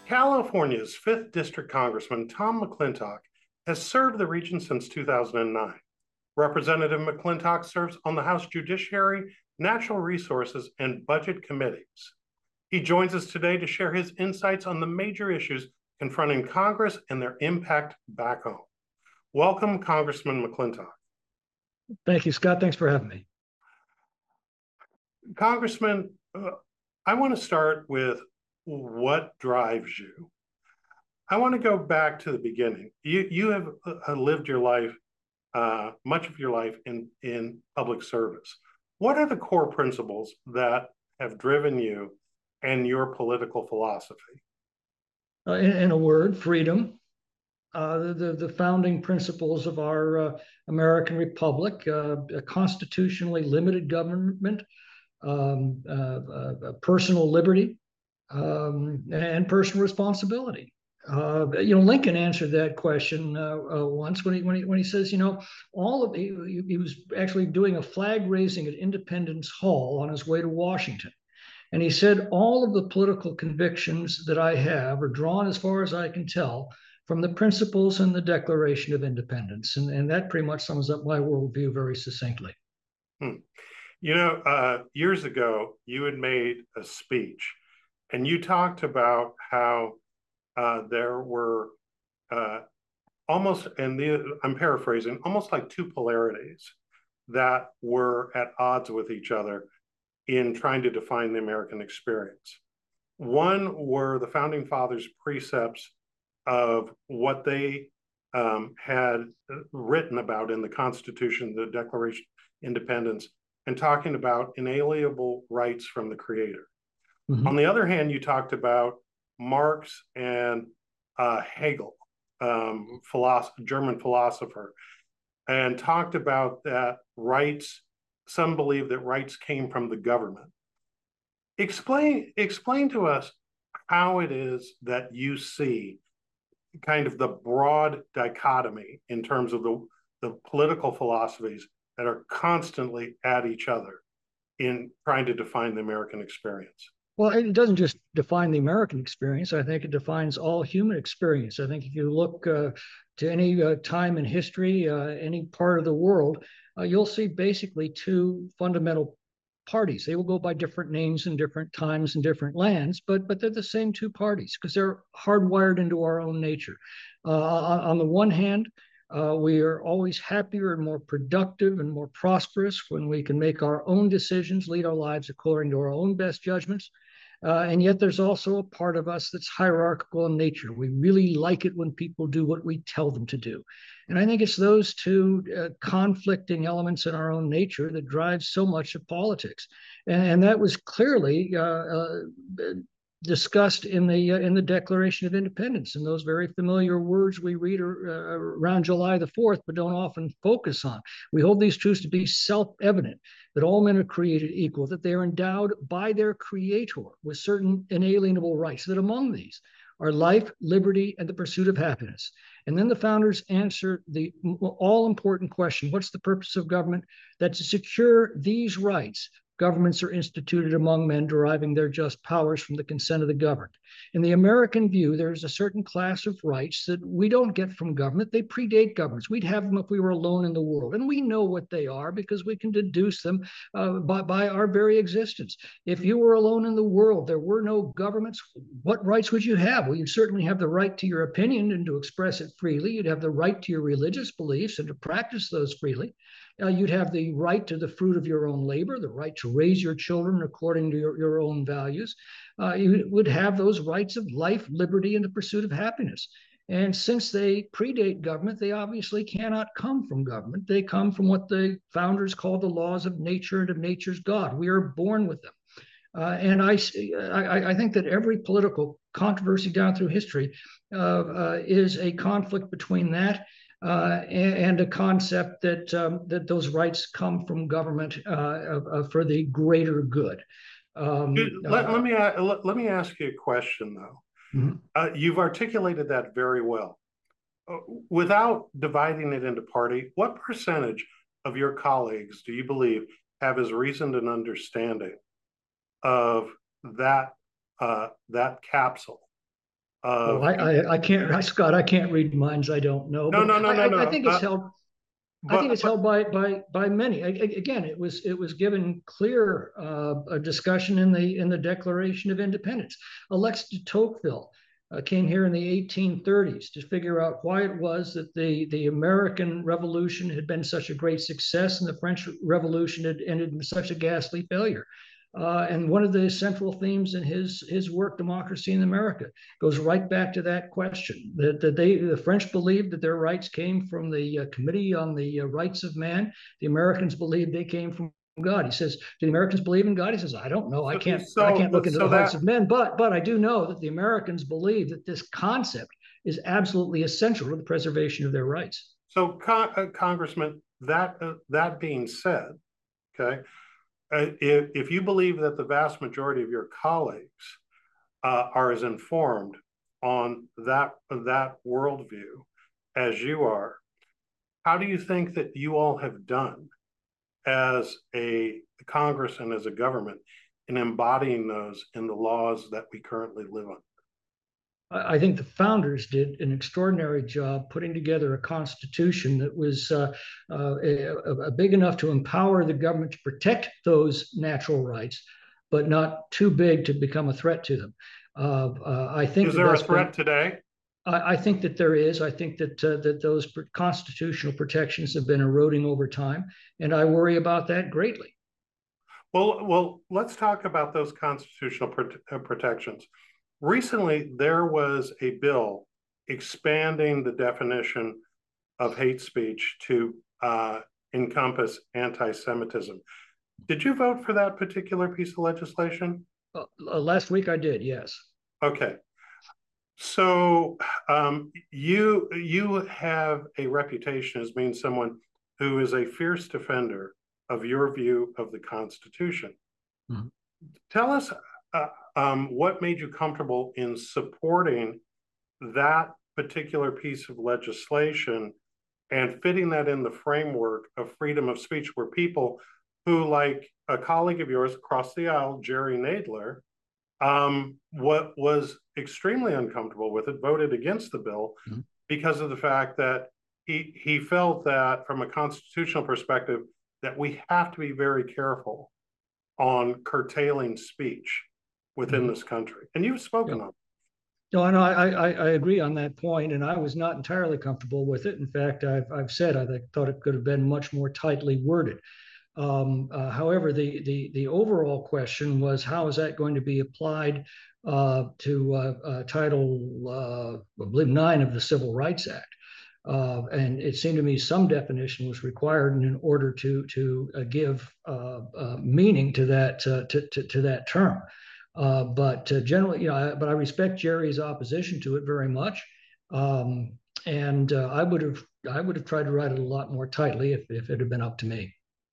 California's 5th District Congressman Tom McClintock has served the region since 2009. Representative McClintock serves on the House Judiciary, Natural Resources, and Budget Committees. He joins us today to share his insights on the major issues confronting Congress and their impact back home. Welcome, Congressman McClintock. Thank you, Scott. Thanks for having me. Congressman, I want to start with what drives you. I want to go back to the beginning. You have lived your life, much of your life in public service. What are the core principles that have driven you and your political philosophy? In a word, freedom. The founding principles of our American Republic, a constitutionally limited government, personal liberty, and personal responsibility. Lincoln answered that question once when he says, he was actually doing a flag raising at Independence Hall on his way to Washington. And he said, all of the political convictions that I have are drawn, as far as I can tell, from the principles in the Declaration of Independence. And that pretty much sums up my worldview very succinctly. Years ago, you had made a speech and you talked about how there were I'm paraphrasing, almost like two polarities that were at odds with each other in trying to define the American experience. One were the founding fathers' precepts of what they had written about in the Constitution, the Declaration of Independence, and talking about inalienable rights from the Creator. Mm-hmm. On the other hand, you talked about Marx and Hegel, German philosopher, and talked about that rights, some believe that rights came from the government. Explain to us how it is that you see kind of the broad dichotomy in terms of the political philosophies that are constantly at each other in trying to define the American experience. Well, it doesn't just define the American experience. I think it defines all human experience. I think if you look to any time in history, any part of the world, you'll see basically two fundamental parties. They will go by different names in different times and different lands, but they're the same two parties because they're hardwired into our own nature. On the one hand, we are always happier and more productive and more prosperous when we can make our own decisions, lead our lives according to our own best judgments. And yet there's also a part of us that's hierarchical in nature. We really like it when people do what we tell them to do. And I think it's those two conflicting elements in our own nature that drive so much of politics. And that was clearly discussed in the Declaration of Independence, and those very familiar words we read around July the 4th, but don't often focus on. We hold these truths to be self-evident, that all men are created equal, that they are endowed by their Creator with certain inalienable rights, that among these are life, liberty, and the pursuit of happiness. And then the founders answer the all-important question, what's the purpose of government? That to secure these rights, governments are instituted among men, deriving their just powers from the consent of the governed. In the American view, there's a certain class of rights that we don't get from government. They predate governments. We'd have them if we were alone in the world. And we know what they are because we can deduce them by our very existence. If you were alone in the world, there were no governments, what rights would you have? Well, you'd certainly have the right to your opinion and to express it freely. You'd have the right to your religious beliefs and to practice those freely. You'd have the right to the fruit of your own labor, the right to raise your children according to your own values. You would have those rights of life, liberty, and the pursuit of happiness. And since they predate government, they obviously cannot come from government. They come from what the founders called the laws of nature and of nature's God. We are born with them. And I think that every political controversy down through history is a conflict between that and a concept that those rights come from government for the greater good. Let me ask you a question, though. Mm-hmm. You've articulated that very well. Without dividing it into party, what percentage of your colleagues do you believe have as reasoned an understanding of that capsule Well, of I can't, Scott, I can't read minds. I don't know, no, but no, no, no, I no. think it's held. I think it's But held by many. Again, it was given clear a discussion in the Declaration of Independence. Alexis de Tocqueville came here in the 1830s to figure out why it was that the American Revolution had been such a great success and the French Revolution had ended in such a ghastly failure. And one of the central themes in his work, Democracy in America, goes right back to that question that the French believed that their rights came from the Committee on the Rights of Man. The Americans believed they came from God. He says, "Do the Americans believe in God?" He says, "I don't know. I can't look into the hearts that of men, but I do know that the Americans believe that this concept is absolutely essential to the preservation of their rights." so, Congressman, that being said, okay, if you believe that the vast majority of your colleagues are as informed on that worldview as you are, how do you think that you all have done as a Congress and as a government in embodying those in the laws that we currently live on? I think the founders did an extraordinary job putting together a constitution that was big enough to empower the government to protect those natural rights, but not too big to become a threat to them. I think Is there a that's been. threat today? I think that there is. I think that those constitutional protections have been eroding over time, and I worry about that greatly. Well, let's talk about those constitutional protections. Recently, there was a bill expanding the definition of hate speech to encompass anti-Semitism. Did you vote for that particular piece of legislation? Last week I did, yes. Okay. So you have a reputation as being someone who is a fierce defender of your view of the Constitution. Mm-hmm. Tell us what made you comfortable in supporting that particular piece of legislation and fitting that in the framework of freedom of speech, where people who, like a colleague of yours across the aisle, Jerry Nadler, what was extremely uncomfortable with it, voted against the bill mm-hmm. because of the fact that he felt that from a constitutional perspective that we have to be very careful on curtailing speech within mm-hmm. this country. And you've spoken on it. No, I agree on that point, and I was not entirely comfortable with it. In fact, I've said I thought it could have been much more tightly worded. However, the overall question was, how is that going to be applied to Title, I believe, 9 of the Civil Rights Act? And it seemed to me some definition was required in order to give meaning to that to that term. But generally, but I respect Jerry's opposition to it very much, and I would have tried to write it a lot more tightly if it had been up to me.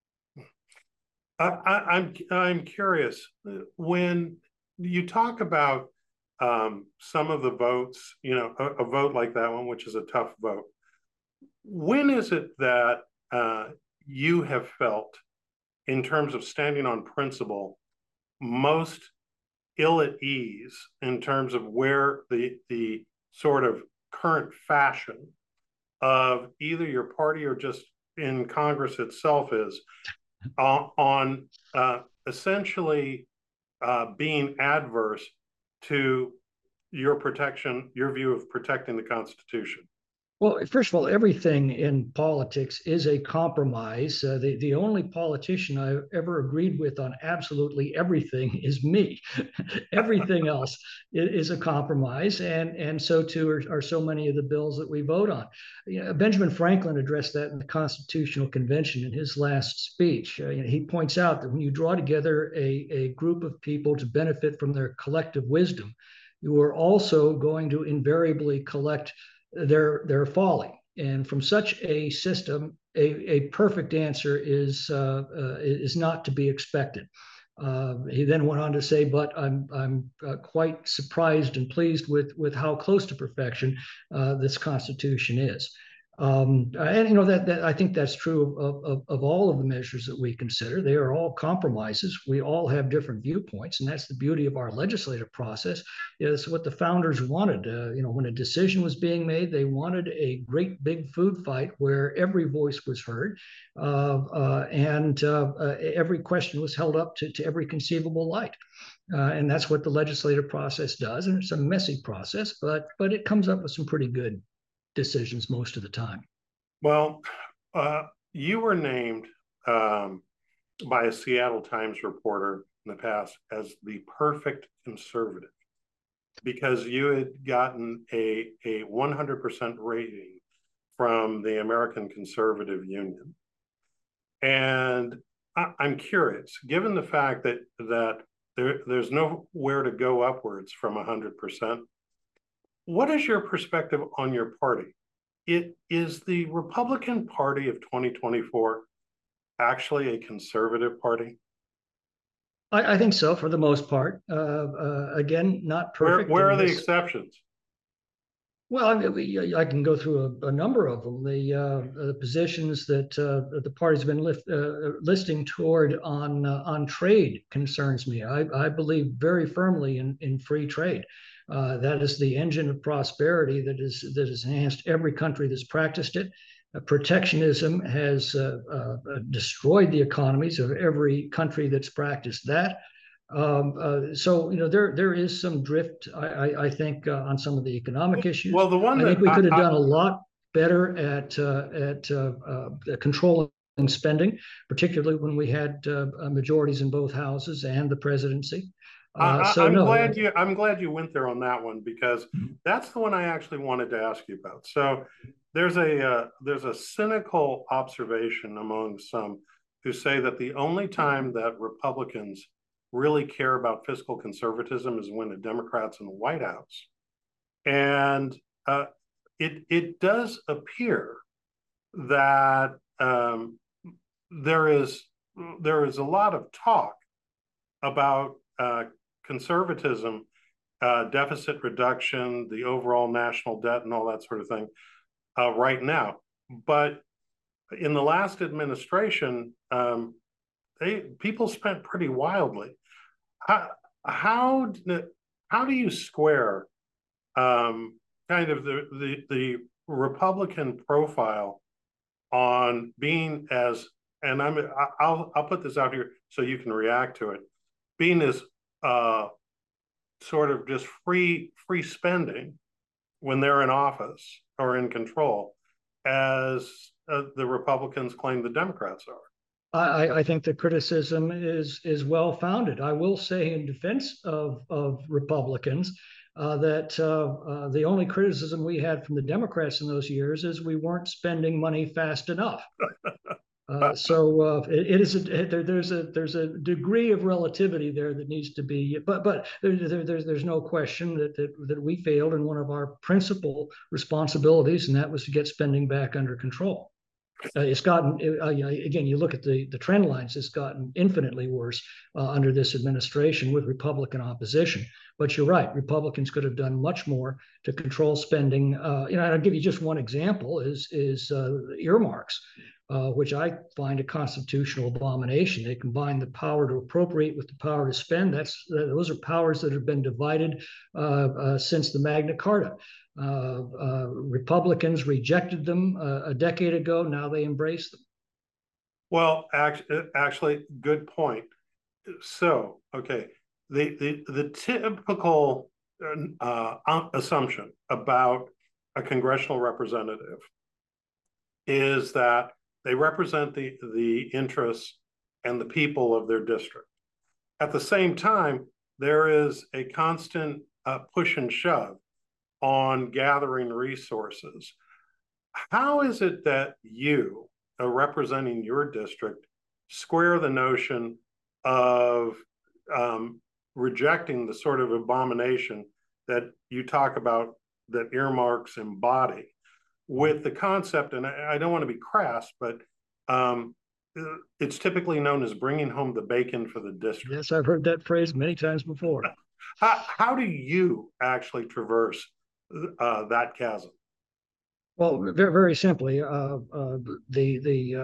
I'm curious, when you talk about some of the votes, a vote like that one, which is a tough vote. When is it that you have felt, in terms of standing on principle, most ill at ease in terms of where the sort of current fashion of either your party or just in Congress itself is on essentially being adverse to your view of protecting the Constitution? Well, first of all, everything in politics is a compromise. The only politician I've ever agreed with on absolutely everything is me. Everything else is a compromise, and so too are so many of the bills that we vote on. Benjamin Franklin addressed that in the Constitutional Convention in his last speech. He points out that when you draw together a group of people to benefit from their collective wisdom, you are also going to invariably collect their folly. And from such a system, a perfect answer is not to be expected. He then went on to say, but I'm quite surprised and pleased with how close to perfection this Constitution is. And that I think that's true of all of the measures that we consider. They are all compromises. We all have different viewpoints, and that's the beauty of our legislative process. Is what the founders wanted. When a decision was being made, they wanted a great big food fight where every voice was heard, and every question was held up to every conceivable light. And that's what the legislative process does. And it's a messy process, but it comes up with some pretty good decisions most of the time. Well, you were named by a Seattle Times reporter in the past as the perfect conservative because you had gotten a 100% rating from the American Conservative Union. And I'm curious, given the fact that there's nowhere to go upwards from 100%, what is your perspective on your party? It is the Republican Party of 2024 actually a conservative party? I think so for the most part. Again, not perfect. Where are the exceptions? Well, I can go through a number of them. The positions that the party's been listing toward on trade concerns me. I believe very firmly in free trade. That is the engine of prosperity that has enhanced every country that's practiced it. Protectionism has destroyed the economies of every country that's practiced that. So there is some drift, I think, on some of the economic issues. Well, the one I think we could have done a lot better at controlling spending, particularly when we had majorities in both houses and the presidency. I'm glad you went there on that one because that's the one I actually wanted to ask you about. So there's a cynical observation among some who say that the only time that Republicans really care about fiscal conservatism is when a Democrat's in the White House, and it does appear that there is a lot of talk about conservatism, deficit reduction, the overall national debt, and all that sort of thing right now. But in the last administration, people spent pretty wildly. How do you square kind of the Republican profile on being as, and I'll put this out here so you can react to it, being as sort of just free spending when they're in office or in control, as the Republicans claim the Democrats are? I think the criticism is well founded. I will say in defense of Republicans that the only criticism we had from the Democrats in those years is we weren't spending money fast enough. So there's a degree of relativity there that needs to be, but there's no question that we failed in one of our principal responsibilities, and that was to get spending back under control. It's gotten, again, you look at the trend lines, it's gotten infinitely worse under this administration with Republican opposition. But you're right, Republicans could have done much more to control spending. I'll give you just one example is earmarks, which I find a constitutional abomination. They combine the power to appropriate with the power to spend. Those are powers that have been divided since the Magna Carta. Republicans rejected them a decade ago. Now they embrace them. Well, actually, good point. So, okay, the typical assumption about a congressional representative is that they represent the interests and the people of their district. At the same time, there is a constant push and shove on gathering resources. How is it that you, representing your district, square the notion of rejecting the sort of abomination that you talk about that earmarks embody with the concept, and I don't want to be crass, but it's typically known as bringing home the bacon for the district. Yes, I've heard that phrase many times before. How do you actually traverse that chasm? Well, very, very simply, the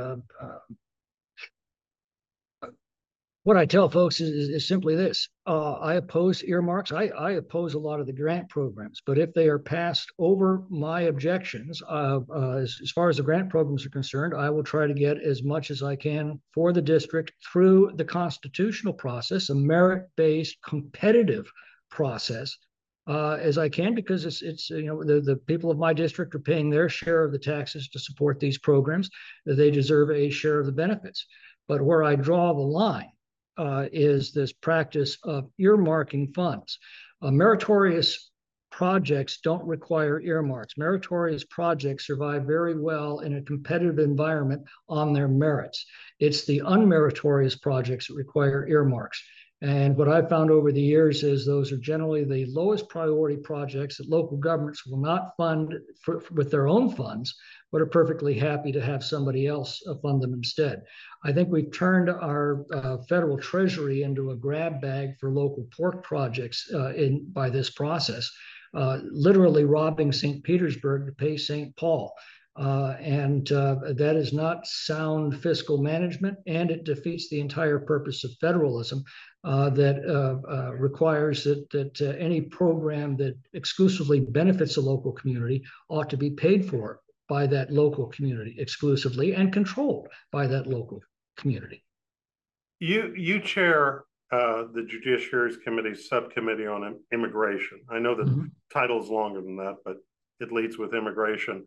what I tell folks is simply this. I oppose earmarks. I oppose a lot of the grant programs, but if they are passed over my objections, as far as the grant programs are concerned, I will try to get as much as I can for the district through the constitutional process, a merit-based competitive process, as I can, because it's the people of my district are paying their share of the taxes to support these programs. They deserve a share of the benefits. But where I draw the line is this practice of earmarking funds. Meritorious projects don't require earmarks. Meritorious projects survive very well in a competitive environment on their merits. It's the unmeritorious projects that require earmarks. And what I've found over the years is those are generally the lowest priority projects that local governments will not fund with their own funds, but are perfectly happy to have somebody else fund them instead. I think we've turned our federal treasury into a grab bag for local pork projects by this process, literally robbing St. Petersburg to pay St. Paul. And that is not sound fiscal management, and it defeats the entire purpose of federalism that requires that any program that exclusively benefits a local community ought to be paid for by that local community exclusively and controlled by that local community. You chair the Judiciary Committee's subcommittee on immigration. I know the title is longer than that, but it leads with immigration.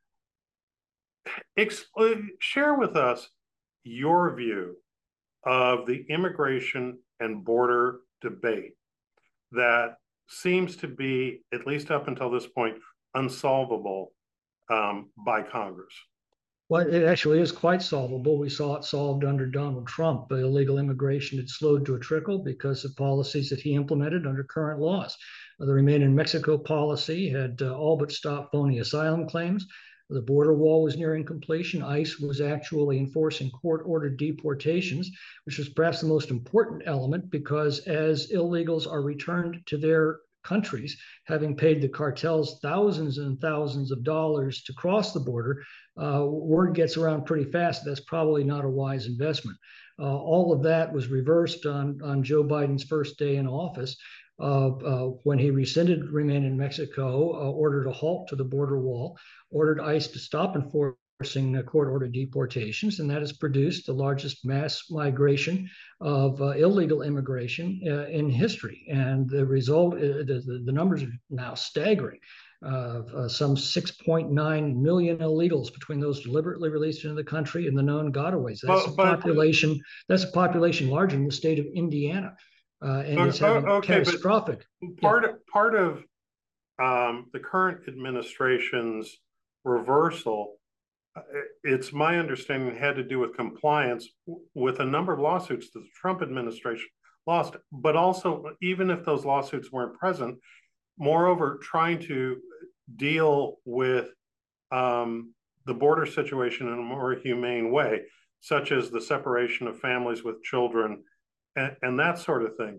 Share with us your view of the immigration and border debate that seems to be, at least up until this point, unsolvable by Congress. Well, it actually is quite solvable. We saw it solved under Donald Trump. Illegal immigration had slowed to a trickle because of policies that he implemented under current laws. The Remain in Mexico policy had all but stopped phony asylum claims. The border wall was nearing completion. ICE was actually enforcing court-ordered deportations, which was perhaps the most important element, because as illegals are returned to their countries, having paid the cartels thousands and thousands of dollars to cross the border, word gets around pretty fast. That's probably not a wise investment. All of that was reversed on Joe Biden's first day in office when he rescinded Remain in Mexico, ordered a halt to the border wall, ordered ICE to stop enforcing court-ordered deportations, and that has produced the largest mass migration of illegal immigration in history. And the result, the numbers are now staggering. Some 6.9 million illegals between those deliberately released into the country and the known gotaways. That's a population. That's a population larger than the state of Indiana, and it's having catastrophic. Part of the current administration's reversal, it's my understanding, had to do with compliance with a number of lawsuits that the Trump administration lost, but also, even if those lawsuits weren't present, moreover, trying to deal with the border situation in a more humane way, such as the separation of families with children and that sort of thing.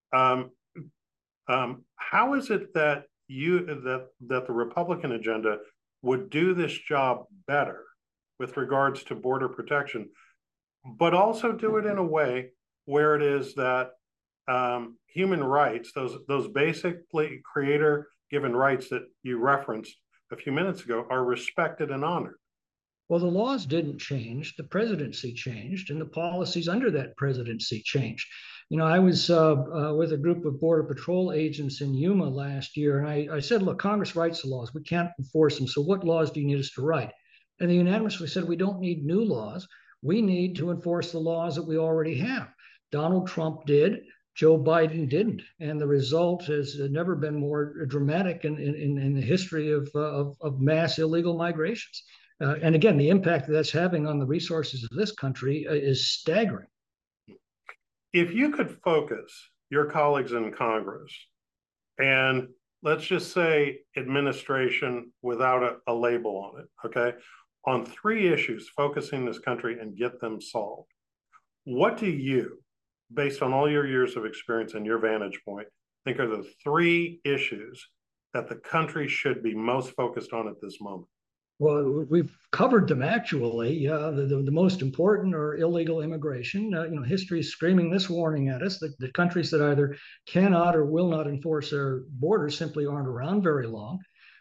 How is it that the Republican agenda would do this job better with regards to border protection, but also do it in a way where it is that human rights, those basically creator-given rights that you referenced a few minutes ago, are respected and honored? Well, the laws didn't change. The presidency changed, and the policies under that presidency changed. I was with a group of Border Patrol agents in Yuma last year, and I said, look, Congress writes the laws. We can't enforce them. So what laws do you need us to write? And they unanimously said, we don't need new laws. We need to enforce the laws that we already have. Donald Trump did. Joe Biden didn't. And the result has never been more dramatic in the history of mass illegal migrations. And again, the impact that's having on the resources of this country is staggering. If you could focus your colleagues in Congress, and let's just say administration without a label on it, okay, on 3 issues focusing this country and get them solved, what do you, based on all your years of experience and your vantage point, think are the 3 issues that the country should be most focused on at this moment? Well, we've covered them actually. The most important are illegal immigration. History is screaming this warning at us that the countries that either cannot or will not enforce their borders simply aren't around very long.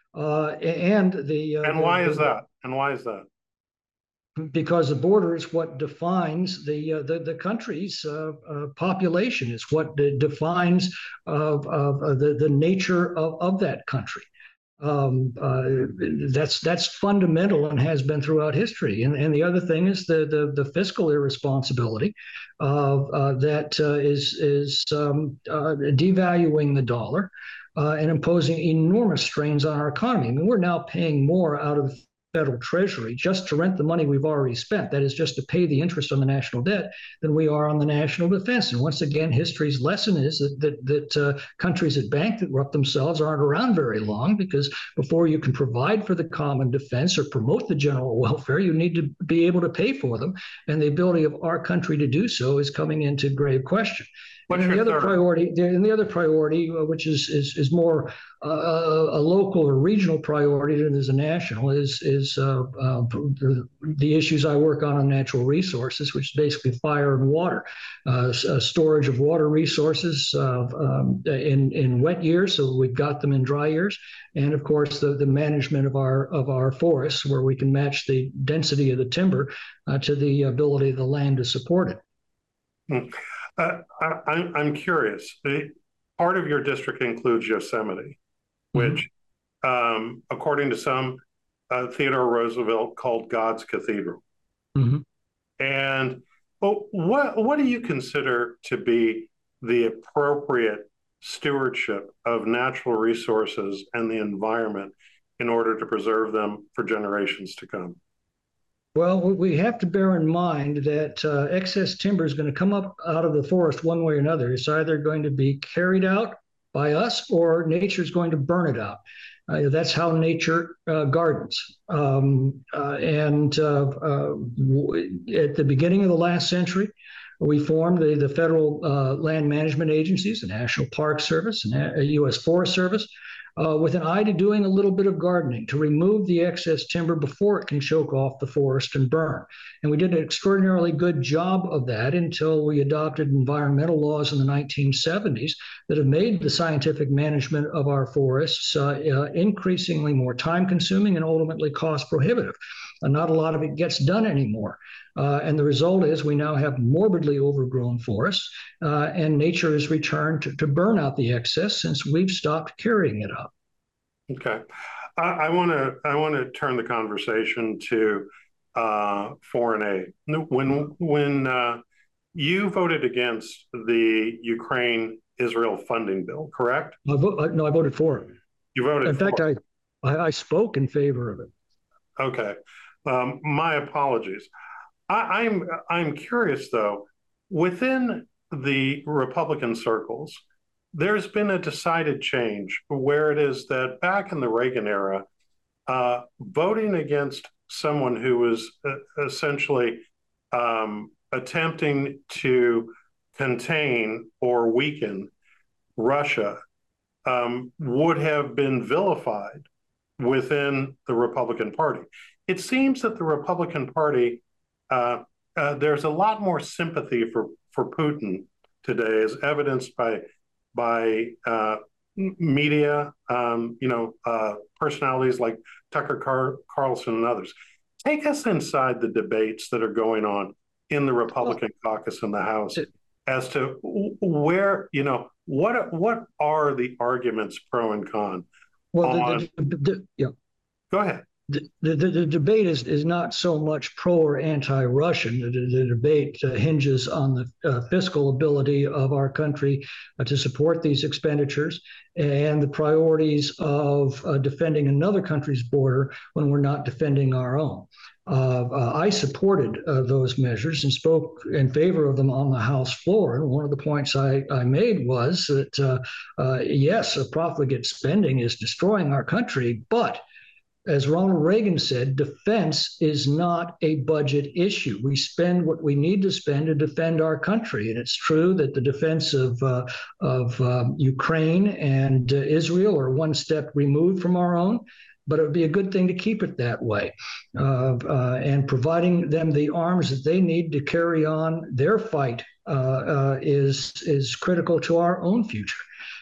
And why is that? And why is that? Because the border is what defines the country's population. It's what defines the nature of that country. That's fundamental and has been throughout history. And the other thing is the fiscal irresponsibility that is devaluing the dollar and imposing enormous strains on our economy. I mean, we're now paying more out of the federal treasury just to rent the money we've already spent, that is just to pay the interest on the national debt, than we are on the national defense. And once again, history's lesson is that countries that bankrupt themselves aren't around very long, because before you can provide for the common defense or promote the general welfare, you need to be able to pay for them. And the ability of our country to do so is coming into grave question. And the other priority, which is more a local or regional priority than is a national, is the issues I work on natural resources, which is basically fire and water, storage of water resources in wet years, so we've got them in dry years, and of course the management of our forests, where we can match the density of the timber to the ability of the land to support it. I'm curious. Part of your district includes Yosemite, which, according to some, Theodore Roosevelt called God's Cathedral. And what do you consider to be the appropriate stewardship of natural resources and the environment in order to preserve them for generations to come? Well, we have to bear in mind that excess timber is going to come up out of the forest one way or another. It's either going to be carried out by us or nature is going to burn it out. That's how nature gardens. At the beginning of the last century, we formed the federal land management agencies, the National Park Service and U.S. Forest Service, with an eye to doing a little bit of gardening to remove the excess timber before it can choke off the forest and burn. And we did an extraordinarily good job of that until we adopted environmental laws in the 1970s that have made the scientific management of our forests increasingly more time consuming and ultimately cost prohibitive. Not a lot of it gets done anymore. And the result is we now have morbidly overgrown forests, and nature has returned to burn out the excess since we've stopped carrying it out. Okay, I want to turn the conversation to foreign aid. When you voted against the Ukraine-Israel funding bill, correct? No, I voted for it. You voted. In fact, I spoke in favor of it. Okay, my apologies. I'm curious though, within the Republican circles, there's been a decided change where it is that back in the Reagan era, voting against someone who was essentially attempting to contain or weaken Russia would have been vilified within the Republican Party. It seems that the Republican Party, there's a lot more sympathy for Putin today, as evidenced by media, personalities like Tucker Carlson and others. Take us inside the debates that are going on in the Republican caucus in the House as to where, what are the arguments pro and con? Well, Go ahead. The debate is not so much pro or anti-Russian. The debate hinges on the fiscal ability of our country to support these expenditures and the priorities of defending another country's border when we're not defending our own. I supported those measures and spoke in favor of them on the House floor. And one of the points I made was that, yes, profligate spending is destroying our country, but as Ronald Reagan said, defense is not a budget issue. We spend what we need to spend to defend our country. And it's true that the defense of Ukraine and Israel are one step removed from our own. but it would be a good thing to keep it that way, and providing them the arms that they need to carry on their fight is critical to our own future.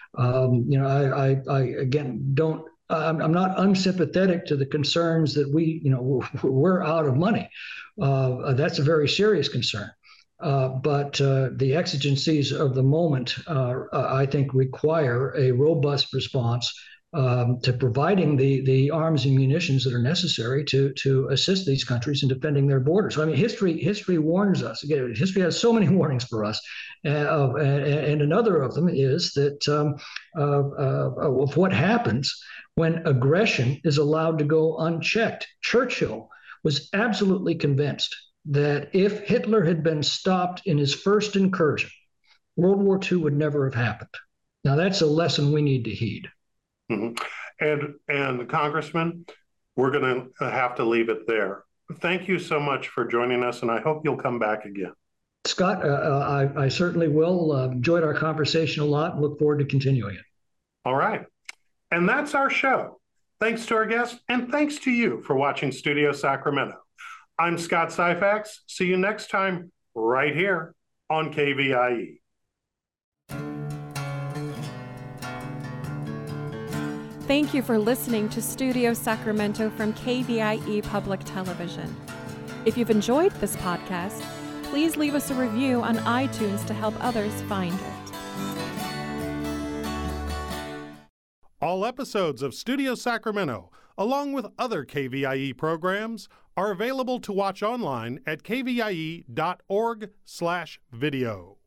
I again don't. I'm not unsympathetic to the concerns that we're out of money. That's a very serious concern. But the exigencies of the moment, I think, require a robust response to providing the arms and munitions that are necessary to assist these countries in defending their borders. So, I mean, history warns us. Again, history has so many warnings for us, and another of them is that of what happens when aggression is allowed to go unchecked. Churchill was absolutely convinced that if Hitler had been stopped in his first incursion, World War II would never have happened. Now, that's a lesson we need to heed. Mm-hmm. And Congressman, we're going to have to leave it there. Thank you so much for joining us, and I hope you'll come back again. Scott, I certainly will. Enjoyed our conversation a lot and look forward to continuing it. All right. And that's our show. Thanks to our guests, and thanks to you for watching Studio Sacramento. I'm Scott Syphax. See you next time right here on KVIE. Thank you for listening to Studio Sacramento from KVIE Public Television. If you've enjoyed this podcast, please leave us a review on iTunes to help others find it. All episodes of Studio Sacramento, along with other KVIE programs, are available to watch online at kvie.org/video.